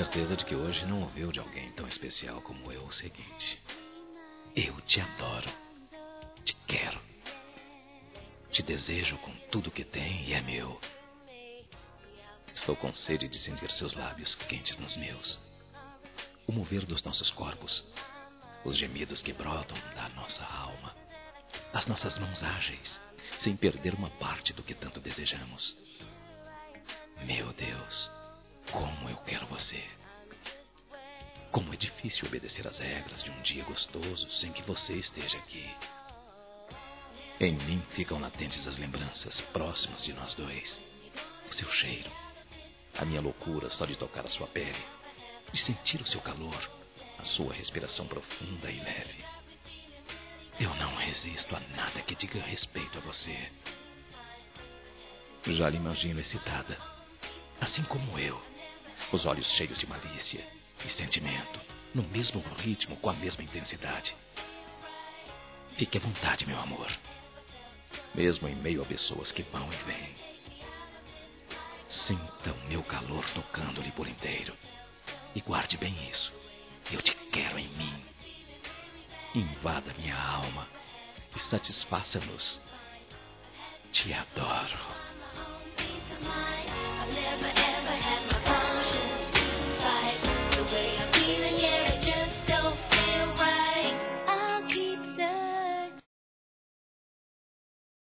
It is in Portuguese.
certeza de que hoje não ouviu de alguém tão especial como eu o seguinte: eu te adoro, te quero, te desejo com tudo que tem e é meu. Estou com sede de sentir seus lábios quentes nos meus, o mover dos nossos corpos, os gemidos que brotam da nossa alma, as nossas mãos ágeis, sem perder uma parte do que tanto desejamos. Meu Deus, como eu quero você. Como é difícil obedecer às regras de um dia gostoso sem que você esteja aqui. Em mim ficam latentes as lembranças próximas de nós dois. O seu cheiro, a minha loucura só de tocar a sua pele, de sentir o seu calor, a sua respiração profunda e leve. Eu não resisto a nada que diga respeito a você. Já lhe imagino excitada, assim como eu, os olhos cheios de malícia e sentimento, no mesmo ritmo, com a mesma intensidade. Fique à vontade, meu amor, mesmo em meio a pessoas que vão e vêm. Sinta o meu calor tocando-lhe por inteiro. E guarde bem isso. Eu te quero em mim. Invada minha alma e satisfaça-nos. Te adoro.